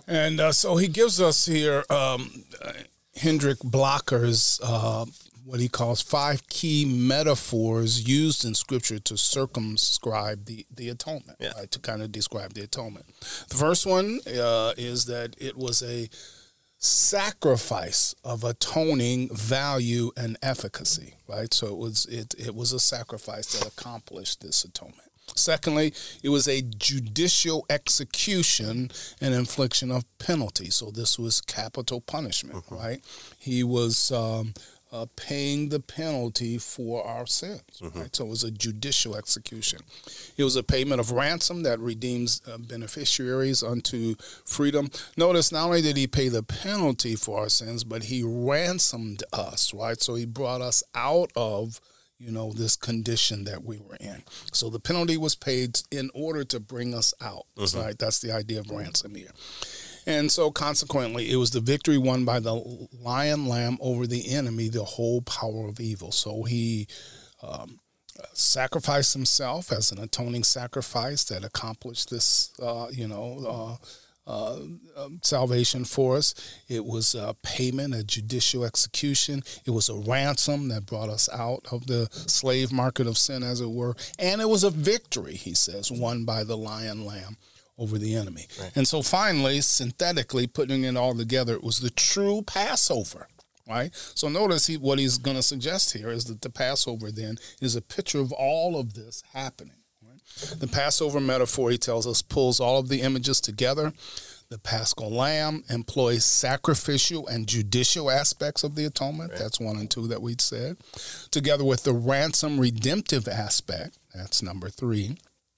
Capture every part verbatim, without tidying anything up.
And uh, so he gives us here um, uh, Hendrik Blocker's uh, what he calls five key metaphors used in Scripture to circumscribe the, the atonement, yeah. right, to kind of describe the atonement. The first one uh, is that it was a sacrifice of atoning value and efficacy, right? So it was it it was a sacrifice that accomplished this atonement. Secondly, it was a judicial execution and infliction of penalty. So this was capital punishment, mm-hmm. right? He was um, uh, paying the penalty for our sins, mm-hmm. right? So it was a judicial execution. It was a payment of ransom that redeems uh, beneficiaries unto freedom. Notice not only did he pay the penalty for our sins, but he ransomed us, right? So he brought us out of you know, this condition that we were in. So the penalty was paid in order to bring us out. Mm-hmm. Right? That's the idea of ransom here. And so consequently, it was the victory won by the lion lamb over the enemy, the whole power of evil. So he um, sacrificed himself as an atoning sacrifice that accomplished this, uh, you know, uh, Uh, um, salvation for us. It was a payment, a judicial execution. It was a ransom that brought us out of the slave market of sin, as it were. And it was a victory, he says, won by the lion lamb over the enemy. Right. And so finally, synthetically, putting it all together, it was the true Passover, right? So notice he, what he's going to suggest here is that the Passover then is a picture of all of this happening. The Passover metaphor, he tells us, pulls all of the images together. The Paschal Lamb employs sacrificial and judicial aspects of the atonement. Right. That's one and two that we'd said. Together with the ransom redemptive aspect. That's number three.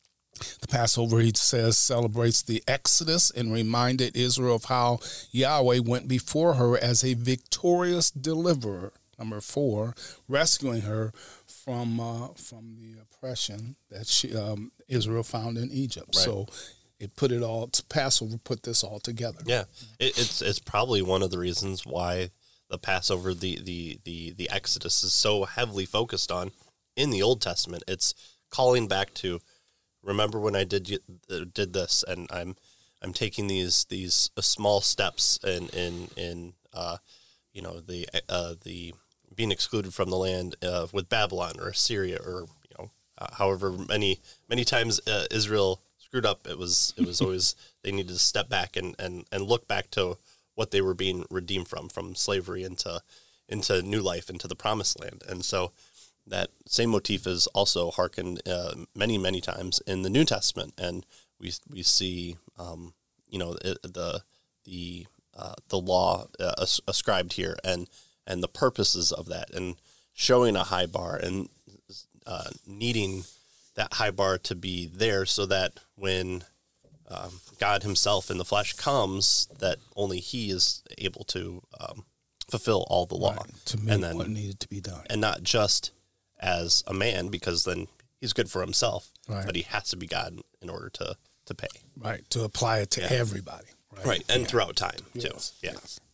The Passover, he says, celebrates the Exodus and reminded Israel of how Yahweh went before her as a victorious deliverer. Number four, rescuing her from uh, from the oppression that she, um, Israel found in Egypt. Right. So it put it all, Passover put this all together. Yeah, it, it's it's probably one of the reasons why the Passover, the, the, the, the Exodus is so heavily focused on in the Old Testament. It's calling back to, remember when I did did this, and I'm I'm taking these these small steps in in in uh, you know the uh, the being excluded from the land uh, with Babylon or Assyria, or you know, uh, however many many times uh, Israel screwed up. It was it was always they needed to step back and, and, and look back to what they were being redeemed from, from slavery into into new life, into the Promised Land. And so that same motif is also hearkened uh, many many times in the New Testament, and we we see um, you know the the uh, the law uh, ascribed here, and and the purposes of that, and showing a high bar, and uh, needing that high bar to be there so that when um, God himself in the flesh comes, that only he is able to um, fulfill all the law. Right, to meet and then, what needed to be done. And not just as a man, because then he's good for himself, right. But he has to be God in order to, to pay. Right, to apply it to yeah. everybody. Right, right. and yeah. throughout time, yes. too. Yeah. Yes.